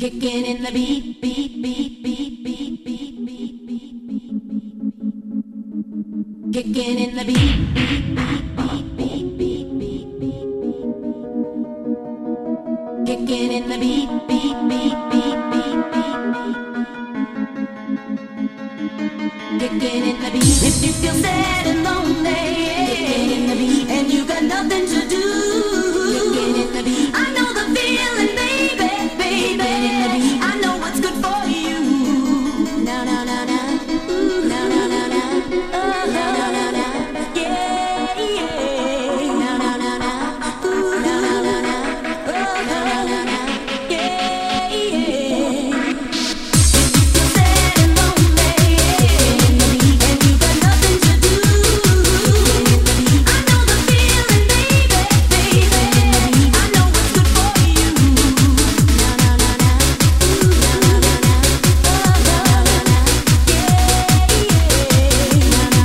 Kicking in the beat, beat, beat, beat, beat, beat, beat, beat, beat. Kicking in the beat, beat, beat, beat, beat, beat, beat, beat. Kicking in the beat, beat, beat, beat, beat, beat, beat. Kicking in the beat. If you feel sad and lonely, kicking in the beat, and you got nothing to do, kicking in the beat. I know the feeling, baby, baby. I know what's good for you. No, no, no, no. No, no, no, no. Oh, no, no, no, no. Yeah, yeah. No, no, no, no. No, no, no, no. Oh, no, no, no, no. Yeah, yeah. You're sad and lonely, and you got nothing to do. I know the feeling, baby, baby. I know what's good for you. No, no, no, no. No, no, no, no. Oh, no, no, no, no. Yeah, yeah. No, no, no, no. No, no, no, no. Oh, no, no, no. Oh, no, no, no. Yeah, yeah. No, no, no, no. Oh, no, no, no. Yeah, yeah. No, no, no, no. Oh, no, no, no.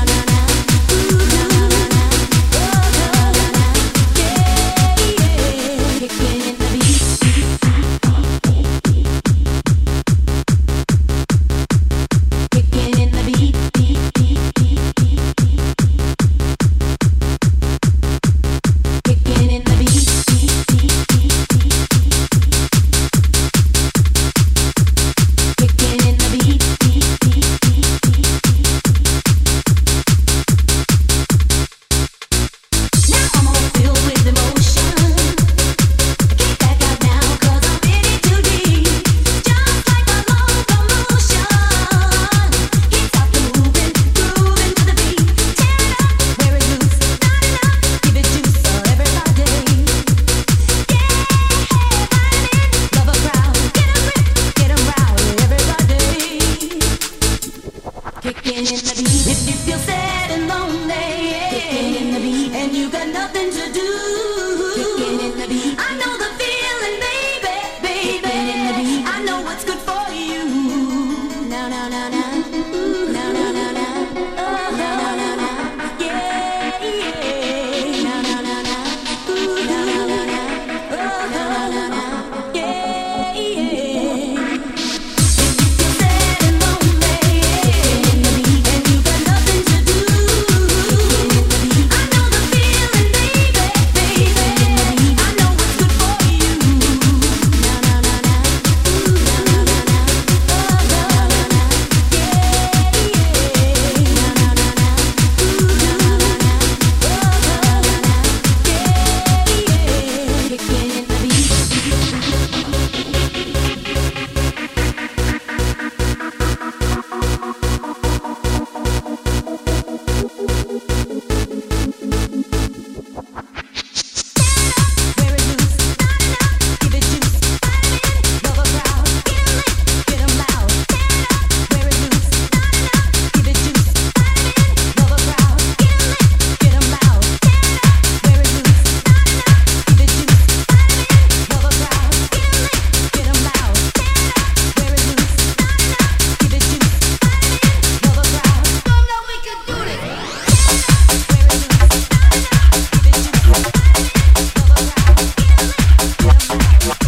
Kicking in the beat. Kicking in the beat, beat, beat, beat, beat, beat. Kicking in the beat, beat, beat, beat, beat, beat. Kicking in the beat, beat, beat, beat, beat, beat. Now I'm all filled with emotion. Can't back out now 'cause I'm in it too deep. Just like a locomotion. Can't stop the moving, grooving to the beat. Tear it up, wear it loose, not enough. Give it juice for everybody. Yeah, vitamin, love a crowd. Get 'em rip, get 'em round, everybody. Kicking in the beat. If you feel sad and lonely, kicking in the beat, and you got nothing to do, kicking in the beat. I know the feeling, baby, baby. In the beat. I know what's good for you. No, no, no, no. No, no, no, no. Oh, no, no, no, no. Yeah, yeah. No, no, no, no. No, no, no, no. Oh, no, no, no, no. Yeah, yeah. You're sad and lonely, kicking in the beat, and you got nothing to do, kicking in the beat. I know the feeling, baby, baby. I know what's good for you. No, no, no, no. No, no, no, no. Oh, no, no, no, no. Yeah, yeah. No, no, no, no. No, no, no, no. Oh, no, no, no. Yeah, yeah. Kicking in the beat. Wear it loose, not enough. Give it juice, vitamin, love a crowd. Get 'em lit, get 'em loud. Stand up, wear it loose, not enough. Give it juice, vitamin, love a crowd. Get 'em lit, get 'em loud. Stand up, wear it loose, not enough. Give it juice, vitamin, love a crowd. Get 'em lit, get 'em loud. Stand up, wear it loose, not enough. Give it juice, vitamin, love a crowd. Don't know we can do this. Stand up, wear it loose, not enough. Give it juice, vitamin, love a crowd. Get 'em lit, get 'em loud.